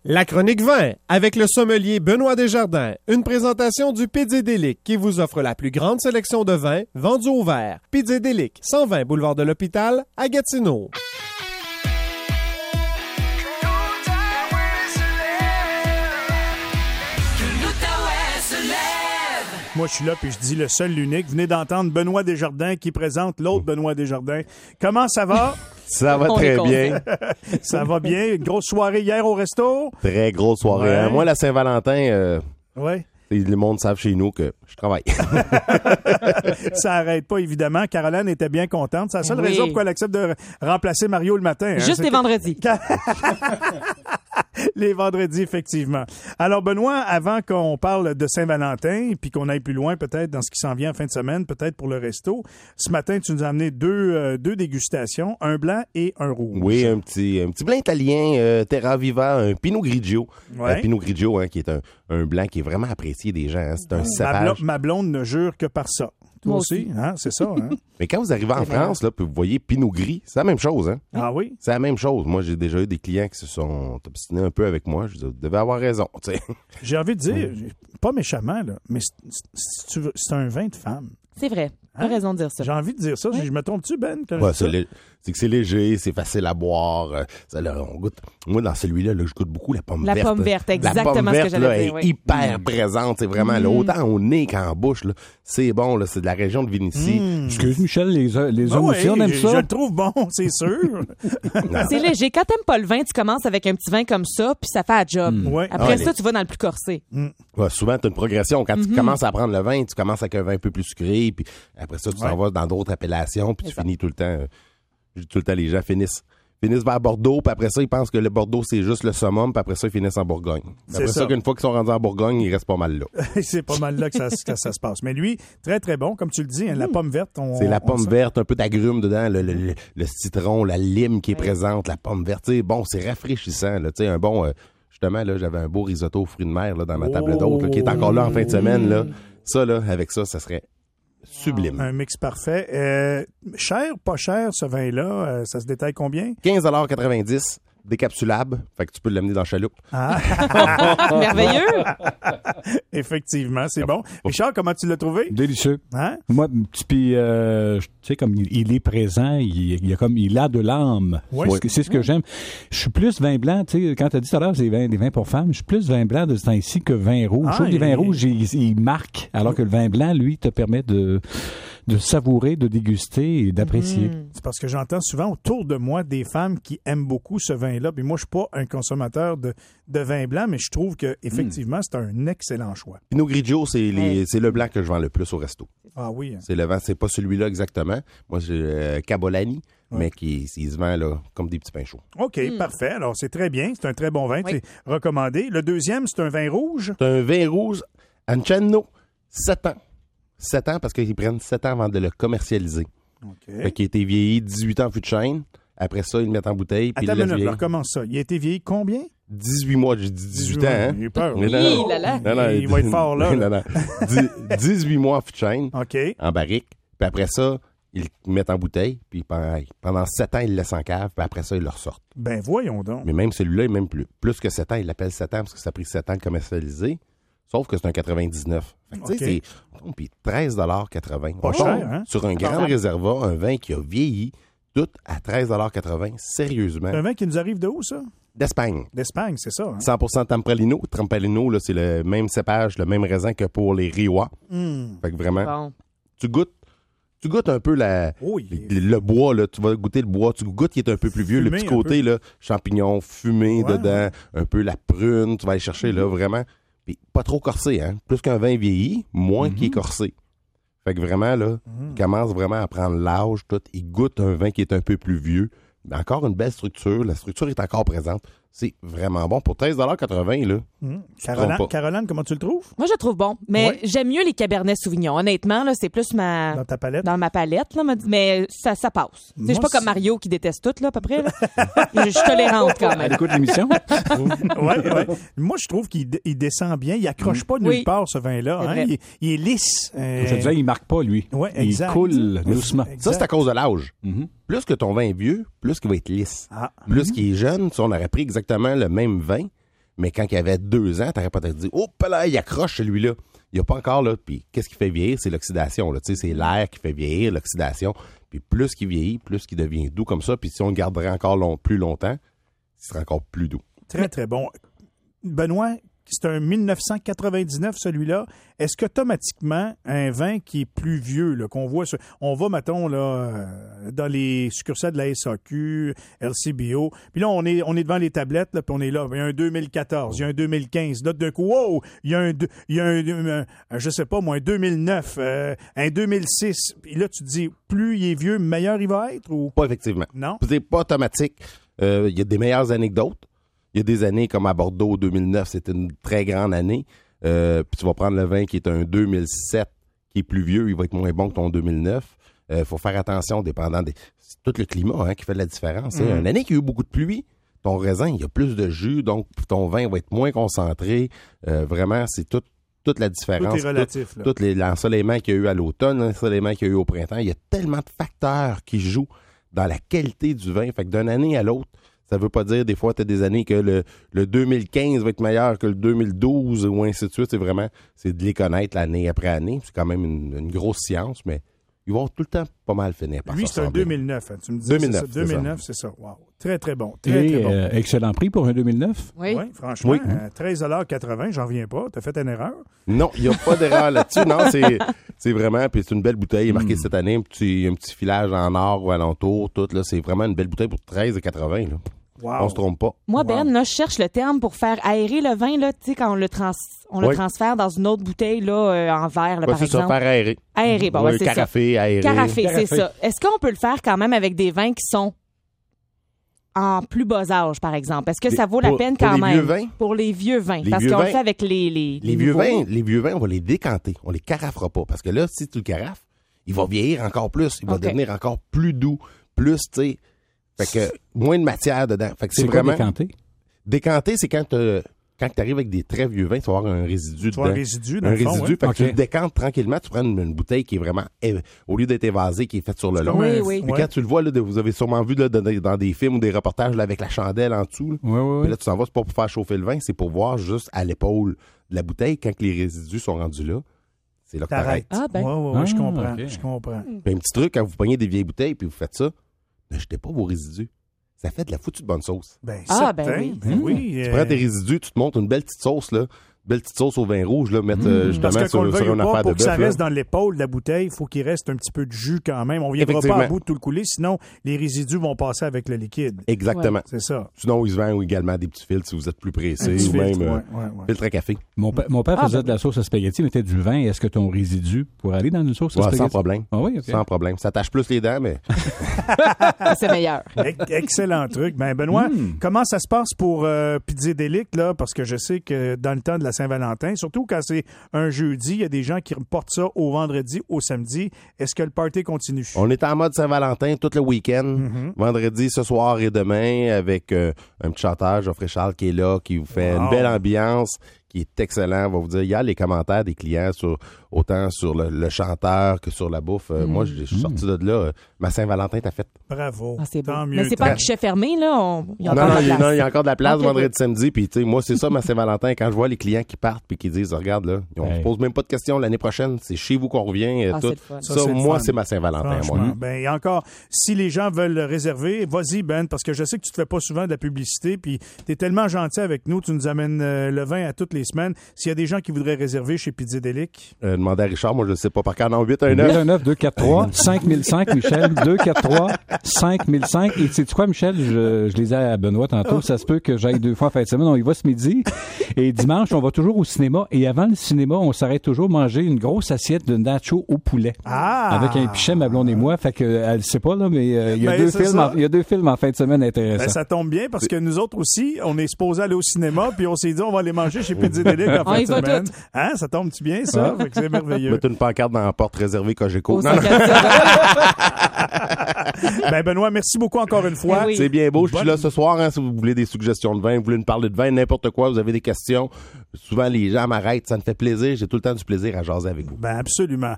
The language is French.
La chronique vin avec le sommelier Benoît Desjardins. Une présentation du Pizzédélic qui vous offre la plus grande sélection de vins vendus au verre. Pizzédélic, 120 boulevard de l'Hôpital à Gatineau. Moi, je suis là puis je dis le seul, l'unique. Vous venez d'entendre Benoît Desjardins qui présente l'autre Benoît Desjardins. Comment ça va? Ça va très bien. Ça va bien. Grosse soirée hier au resto? Très grosse soirée. Ouais. Moi, la Saint-Valentin, Oui. le monde savent chez nous que je travaille. Ça arrête pas, évidemment. Caroline était bien contente. C'est la seule Oui. raison pourquoi elle accepte de remplacer Mario le matin. hein. Juste les vendredis. Les vendredis, effectivement. Alors, Benoît, avant qu'on parle de Saint-Valentin, puis qu'on aille plus loin peut-être dans ce qui s'en vient en fin de semaine, peut-être pour le resto, ce matin, tu nous as amené deux dégustations, un blanc et un rouge. Oui, un petit blanc italien, Terra Viva, un Pinot Grigio. Ouais. Un Pinot Grigio, qui est un blanc qui est vraiment apprécié des gens. hein. C'est un cépage. Ma blonde ne jure que par ça. Toi Moi aussi, hein? C'est ça, hein? Mais quand vous arrivez en France, là, puis vous voyez Pinot Gris, c'est la même chose. Hein? Ah oui? C'est la même chose. Moi, j'ai déjà eu des clients qui se sont obstinés un peu avec moi. Je dis, vous devez avoir raison. tu sais. J'ai envie de dire, pas méchamment, là, mais si tu veux, c'est un vin de femme. C'est vrai. Tu as raison de dire ça. J'ai envie de dire ça. Je me trompe-tu, Ben? quand Ouais, je dis ça? c'est que c'est léger, c'est facile à boire. Ça, là, on goûte. Moi, dans celui-là, là, je goûte beaucoup la pomme La verte. pomme verte, La exactement pomme ce que verte, j'allais là, dire, est oui. hyper présente. C'est vraiment là, autant au nez qu'en bouche. Là, c'est bon. Là, c'est de la région de Vénétie. Excuse Michel, les hommes Oui, aussi, on aime ça. je le trouve bon, c'est sûr. C'est léger. Quand t'aimes pas le vin, tu commences avec un petit vin comme ça, puis ça fait un job. Ouais. Après Ah, ça, tu vas dans le plus corsé. Ouais, souvent, tu as une progression. Quand tu commences à prendre le vin, tu commences avec un vin un peu plus sucré. Puis après ça, tu t'en vas dans d'autres appellations. Puis tu finis tout le temps. Je dis tout le temps, les gens finissent vers Bordeaux, puis après ça, ils pensent que le Bordeaux, c'est juste le summum, puis après ça, ils finissent en Bourgogne. C'est Après ça, ça. qu'une fois qu'ils sont rendus en Bourgogne, ils restent pas mal là. C'est pas mal là que ça se passe. Mais lui, très, très bon. Comme tu le dis, hein, la pomme verte. C'est la pomme verte, un peu d'agrumes dedans, le citron, la lime qui est présente, la pomme verte. Tu sais, bon, c'est rafraîchissant. Là, tu sais, un bon... justement, là, j'avais un beau risotto aux fruits de mer là, dans ma table d'hôte, là, qui est encore là en fin de semaine. Là. Ça, là, avec ça serait sublime. Un mix parfait. Cher, pas cher, ce vin-là, ça se détaille combien? 15,90 $, décapsulable. Fait que tu peux l'amener dans la chaloupe. Merveilleux. Effectivement, c'est bon. Richard, comment tu l'as trouvé? Délicieux. Hein? Moi, puis, tu sais, comme il est présent, il a de l'âme. Ouais. C'est ce que j'aime. Je suis plus vin blanc, tu sais, quand tu as dit tout à l'heure, c'est des vins pour femmes, je suis plus vin blanc de ce temps-ci que vin rouge. Je trouve que les vins rouges, ils marquent, alors que le vin blanc, lui, te permet de savourer, de déguster et d'apprécier. C'est parce que j'entends souvent autour de moi des femmes qui aiment beaucoup ce vin-là. Puis moi, je suis pas un consommateur de vin blanc, mais je trouve que effectivement, c'est un excellent choix. Pinot Grigio, c'est le blanc que je vends le plus au resto. Ah oui. Hein. C'est le vent, c'est pas celui-là exactement. Moi, j'ai Cabolani, mais il se vend là, comme des petits pains chauds. OK, parfait. Alors, c'est très bien. C'est un très bon vin. Oui. C'est recommandé. Le deuxième, c'est un vin rouge. C'est un vin rouge Anchenno, 7 ans. 7 ans parce qu'ils prennent 7 ans avant de le commercialiser. Fait qu'il a été vieilli 18 ans en fût de chêne. Après ça, ils le mettent en bouteille. Puis Attends ils une le minute, vieillissent. alors comment ça? Il a été vieilli combien? 18 mois, j'ai dit 18 ans. Hein? Il a peur. Mais Oui, là, là. Il va être fort, là. Non. 18 mois en fût de chêne, OK. en barrique. Puis après ça, ils le mettent en bouteille. Puis pendant 7 ans, ils le laissent en cave. Puis après ça, ils le ressortent. Ben voyons donc. Mais même celui-là, il est même plus que 7 ans. Il l'appelle 7 ans parce que ça a pris 7 ans de commercialiser. Sauf que c'est un 99. Fait que, tu sais, puis 13,80 $. Pas cher, hein? Sur un grand réserva, un vin qui a vieilli, tout à 13,80 $. Sérieusement. Un vin qui nous arrive de où, ça? D'Espagne. D'Espagne, c'est ça. Hein? 100% Tempranillo. Tempranillo, là, c'est le même cépage, le même raisin que pour les Riois. Fait que vraiment, Bon. tu goûtes un peu le bois, là. Tu vas goûter le bois. Tu goûtes qui est un peu plus vieux. Fumé, le petit un côté, peu. là, champignons fumés Ouais, dedans, un peu la prune. Tu vas aller chercher, là, vraiment. Puis pas trop corsé, hein. Plus qu'un vin vieilli, moins qu'il est corsé. Fait que vraiment, là, il commence vraiment à prendre l'âge, tout. Il goûte un vin qui est un peu plus vieux. Mais encore une belle structure. La structure est encore présente. C'est vraiment bon. Pour 13,80 $, là. Caroline, comment tu le trouves? Moi, je le trouve bon. Mais Ouais. j'aime mieux les Cabernets Sauvignon. Honnêtement, là, c'est plus Dans ta palette? dans ma palette, là, mais ça passe. Je suis pas comme Mario qui déteste tout, là, à peu près. Là. Je suis tolérante quand Elle même. écoute l'émission? Ouais. Moi, je trouve qu'il descend bien. Il accroche pas nulle Oui. part, ce vin-là. C'est Hein? vrai. Il est lisse. Je te disais, il marque pas, lui. Ouais, il exact. coule doucement. Ça, c'est à cause de l'âge. Mhm. Plus que ton vin est vieux, plus qu'il va être lisse. Ah. Plus qu'il est jeune, si on aurait pris exactement le même vin, Mais quand il avait 2 ans, t'aurais peut-être dit, oh, là, il accroche celui-là. Il n'y a pas encore, là. Puis qu'est-ce qui fait vieillir? C'est l'oxydation, là. Tu sais, c'est l'air qui fait vieillir, l'oxydation. Puis plus qu'il vieillit, plus qu'il devient doux comme ça. Puis si on le garderait encore plus longtemps, il serait encore plus doux. Très, très bon. Benoît, c'est un 1999, celui-là. Est-ce qu'automatiquement, un vin qui est plus vieux, là, qu'on voit, on va, mettons, là, dans les succursales de la SAQ, LCBO, puis là, on est devant les tablettes, là, puis on est là, il y a un 2014, il y a un 2015, là, d'un coup, wow, il y a un je sais pas, moi, un 2009, un 2006, puis là, tu te dis, plus il est vieux, meilleur il va être, ou? Pas effectivement. Non? C'est pas automatique. Il y a des meilleures années que d'autres. Il y a des années comme à Bordeaux, 2009, c'était une très grande année. Puis tu vas prendre le vin qui est un 2007, qui est plus vieux, il va être moins bon que ton 2009. Faut faire attention, dépendant c'est tout le climat qui fait la différence. Une année qui a eu beaucoup de pluie, ton raisin, il y a plus de jus, donc ton vin va être moins concentré. Vraiment, c'est toute la différence. Tout est relatif. Tous l'ensoleillement qu'il y a eu à l'automne, l'ensoleillement qu'il y a eu au printemps, il y a tellement de facteurs qui jouent dans la qualité du vin. Fait que d'une année à l'autre, ça veut pas dire, des fois, tu as des années que le 2015 va être meilleur que le 2012 ou ainsi de suite. C'est de les connaître l'année après année. C'est quand même une grosse science, mais ils vont tout le temps pas mal finir par ça. Lui, c'est un 2009. Tu me dis 2009, c'est ça. 2009, c'est ça. Wow. Très, très bon. Et Très bon. excellent prix pour un 2009. Oui. Oui, franchement, Oui. 13,80 $, j'en reviens pas. T'as fait une erreur. Non, il n'y a pas d'erreur là-dessus. Non, c'est vraiment, puis c'est une belle bouteille. Il est marqué cette année, un petit filage en or ou alentour, tout, là. C'est vraiment une belle bouteille pour 13,80 $. Wow. On se trompe pas. Moi, Ben, là, je cherche le terme pour faire aérer le vin, là, tu sais, quand on le transfère dans une autre bouteille, là, en verre, là, par C'est exemple. ça, faire aérer. Aérer, bon, c'est ça. Carafé, aéré. Carafé, c'est ça. Est-ce qu'on peut le faire quand même avec des vins qui sont en plus bas âge, par exemple? Est-ce que ça vaut la peine quand pour même? les vieux vins? Pour les vieux vins. Les Parce vieux qu'on le vins- fait avec les vieux nouveaux. vins, les vieux vins, on va les décanter. On les carafera pas. Parce que là, si tu le carafes, il va vieillir encore plus. Il va OK. devenir encore plus doux. Plus, tu sais. Fait que moins de matière dedans. Fait que c'est quoi vraiment. décanté? Décanter, c'est quand tu arrives avec des très vieux vins, tu vas avoir un résidu Tu vois un dedans. résidu, dans Un le fond, résidu. ouais. Fait que OK. tu le décantes tranquillement, tu prends une bouteille qui est vraiment, au lieu d'être évasée, qui est faite sur le long. Oui, oui. Puis Ouais. quand tu le vois, là, vous avez sûrement vu là, dans des films ou des reportages là, avec la chandelle en dessous. Là. Oui. Puis là, tu t'en vas, c'est pas pour faire chauffer le vin, c'est pour voir juste à l'épaule de la bouteille, quand que les résidus sont rendus là, c'est là que t'arrêtes. T'arrêtes. Ah, ben. Ouais, je Ah, comprends. OK. Je comprends. Puis un petit truc, quand vous pognez des vieilles bouteilles puis vous faites ça, ne jetez pas vos résidus. Ça fait de la foutue de bonne sauce. Ben, Ah, certain. ben oui. Ben oui. Tu prends tes résidus, tu te montes une belle petite sauce, là. Belle petite sauce au vin rouge, là, mettre justement Parce que qu'on le sur veuille ou une pas, affaire de pour que ça bœuf. là. reste dans l'épaule de la bouteille, il faut qu'il reste un petit peu de jus quand même. On ne viendra pas Effectivement. à bout de tout le couler, sinon les résidus vont passer avec le liquide. Exactement. C'est ça. Sinon, ils se vendent également des petits filtres si vous êtes plus pressé, Un petit ou même filtre, ouais. filtre à café. Mon père faisait de la sauce à spaghetti, mettait du vin. Est-ce que ton résidu pourrait aller dans une sauce à Ouais, spaghetti? sans problème. Ah oui, OK. Sans problème. Ça tâche plus les dents, mais C'est meilleur. Excellent truc. Ben, Benoît, comment ça se passe pour Pizzadélic, là? Parce que je sais que dans le temps de la Saint-Valentin, surtout quand c'est un jeudi, il y a des gens qui reportent ça au vendredi, au samedi. Est-ce que le party continue? on est en mode Saint-Valentin tout le week-end. Vendredi, ce soir et demain, avec un petit chanteur, Geoffrey Charles, qui est là, qui vous fait Wow. une belle ambiance, qui est excellent. On va vous dire, il y a les commentaires des clients autant sur le chanteur que sur la bouffe. Moi, je suis sorti de là. Ma Saint-Valentin t'a fait. Bravo. Ah, c'est beau. Tant mieux. Mais c'est pas un guichet fermé, là. Il y a Non, encore non, de la place. il y a encore de la place Ok, vendredi, oui. samedi. Puis, tu sais, moi, c'est ça, ma Saint-Valentin. Quand je vois les clients qui partent puis qui disent, regarde, là, on Hey. se pose même pas de questions l'année prochaine. C'est chez vous qu'on revient. Ah, tout. c'est le fun. Ça, Ça, c'est le moi, fun. c'est ma Saint-Valentin, Franchement. moi. Ben, et encore, si les gens veulent réserver, vas-y, Ben, parce que je sais que tu te fais pas souvent de la publicité, puis tu es tellement gentil avec nous, tu nous amènes le vin à toutes les semaines. S'il y a des gens qui voudraient réserver chez Pizzadélic, Demandez à Richard, moi, je sais pas par cœur. Non, 819. 819-243, 5005, Michel, 243, 5005. Et sais-tu quoi, Michel? Je les ai à Benoît tantôt. Ça se peut que j'aille 2 fois en fin de semaine. On y va ce midi. Et dimanche, on va toujours au cinéma. Et avant le cinéma, on s'arrête toujours manger une grosse assiette de nachos au poulet. Ah! Avec un pichet, ma blonde et moi. Fait que, elle sait pas, là, mais il y a Ben, deux c'est films ça. il y a 2 films en fin de semaine intéressants. Ben, ça tombe bien parce que nous autres aussi, on est supposé aller au cinéma, puis on s'est dit on va aller manger chez Pizzadélic en On fin y de va semaine. toutes. Hein, ça tombe-tu bien, ça? Fait que c'est merveilleux. Mettre une pancarte dans la porte réservée Cogeco. Au Non, non, 5 Ben, Benoît, merci beaucoup encore une fois. Ben oui. c'est bien beau. Je suis Bonne- là ce soir, hein, si vous voulez des suggestions de vin, vous voulez nous parler de vin, n'importe quoi, vous avez des questions. Souvent, les gens m'arrêtent. Ça me fait plaisir. J'ai tout le temps du plaisir à jaser avec vous. Ben, absolument.